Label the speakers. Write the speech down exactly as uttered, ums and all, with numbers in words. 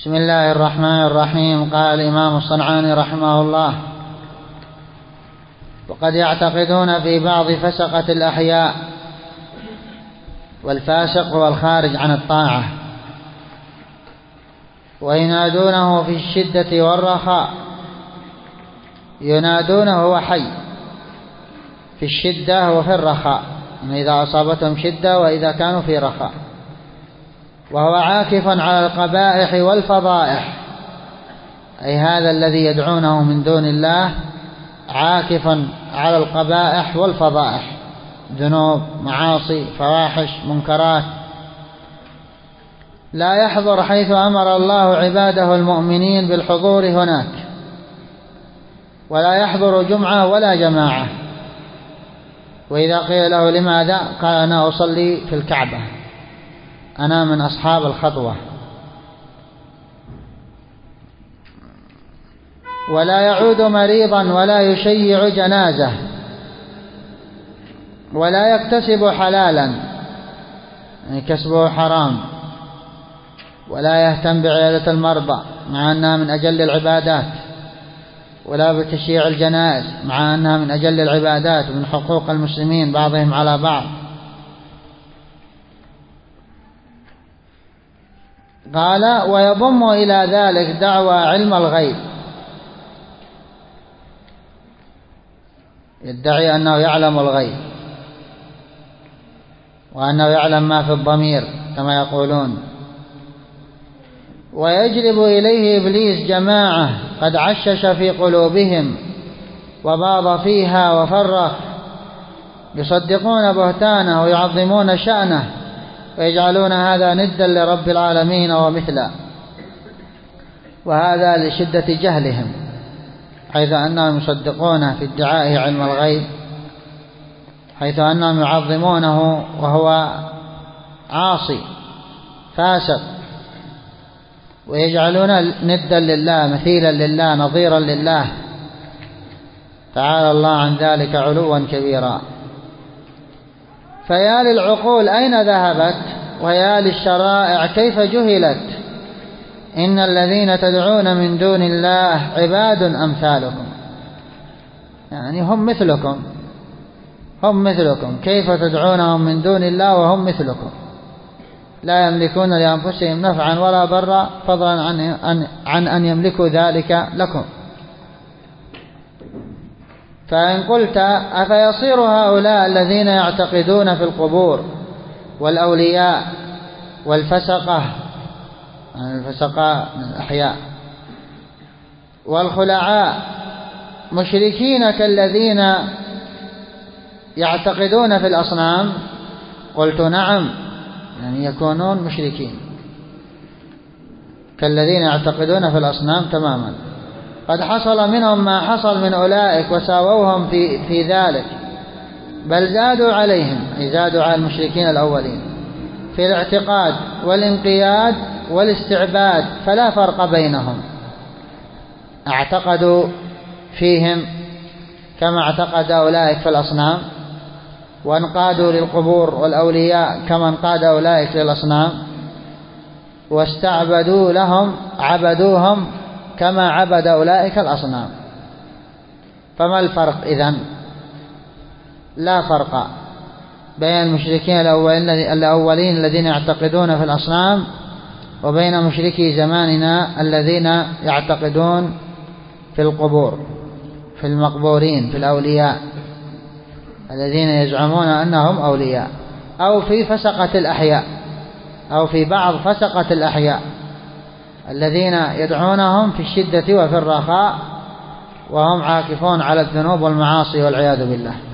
Speaker 1: بسم الله الرحمن الرحيم. قال الإمام الصنعاني رحمه الله: وقد يعتقدون في بعض فسقة الأحياء، والفاسق هو الخارج عن الطاعة، وينادونه في الشدة والرخاء. ينادونه هو حي في الشدة وفي الرخاء، يعني إذا أصابتهم شدة وإذا كانوا في رخاء. وهو عاكف على القبائح والفضائح، أي هذا الذي يدعونه من دون الله عاكفا على القبائح والفضائح، ذنوب، معاصي، فواحش، منكرات. لا يحضر حيث أمر الله عباده المؤمنين بالحضور هناك، ولا يحضر جمعة ولا جماعة. وإذا قيل له لماذا؟ قال: أنا أصلي في الكعبة، أنا من أصحاب الخطوة. ولا يعود مريضا ولا يشيع جنازة، ولا يكتسب حلالا، يعني كسبه حرام. ولا يهتم بعيادة المرضى مع أنها من أجل العبادات، ولا بتشييع الجنائز مع أنها من أجل العبادات ومن حقوق المسلمين بعضهم على بعض. قال: ويضم إلى ذلك دعوى علم الغيب، يدعي أنه يعلم الغيب وأنه يعلم ما في الضمير كما يقولون. ويجلب إليه إبليس جماعة قد عشش في قلوبهم وباض فيها وفرق، يصدقون بهتانه ويعظمون شأنه، ويجعلون هذا ندا لرب العالمين ومثلا. وهذا لشدة جهلهم، حيث أنهم يصدقونه في ادعائه علم الغيب، حيث أنهم يعظمونه وهو عاصي فاسق، ويجعلون ندا لله، مثيلا لله، نظيرا لله، تعالى الله عن ذلك علوا كبيرا. فيا للعقول أين ذهبت، ويا للشرائع كيف جهلت. إن الذين تدعون من دون الله عباد أمثالكم، يعني هم مثلكم، هم مثلكم. كيف تدعونهم من دون الله وهم مثلكم؟ لا يملكون لأنفسهم نفعا ولا ضرا، فضلا عن أن, عن أن يملكوا ذلك لكم. فإن قلت: أفيصير هؤلاء الذين يعتقدون في القبور والأولياء والفسقة، يعني الفسقاء من الأحياء، والخلعاء مشركين كالذين يعتقدون في الأصنام؟ قلت: نعم، يعني يكونون مشركين كالذين يعتقدون في الأصنام تماما. قد حصل منهم ما حصل من أولئك وساووهم في, في ذلك، بل زادوا عليهم، أي زادوا على المشركين الأولين في الاعتقاد والانقياد والاستعباد، فلا فرق بينهم. اعتقدوا فيهم كما اعتقد أولئك في الأصنام، وانقادوا للقبور والأولياء كما انقاد أولئك للأصنام، واستعبدوا لهم، عبدوهم كما عبد أولئك الأصنام. فما الفرق إذن؟ لا فرق بين المشركين الأولين الذين يعتقدون في الأصنام وبين مشركي زماننا الذين يعتقدون في القبور، في المقبورين، في الأولياء الذين يزعمون أنهم أولياء، أو في فسقة الأحياء، أو في بعض فسقة الأحياء الذين يدعونهم في الشدة وفي الرخاء وهم عاكفون على الذنوب والمعاصي والعياذ بالله.